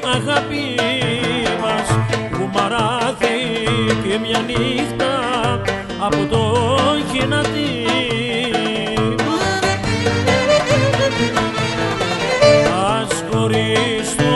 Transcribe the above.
αγάπη μας που μαράθηκε μια νύχτα από το χινατί. Ας χωρίσουμε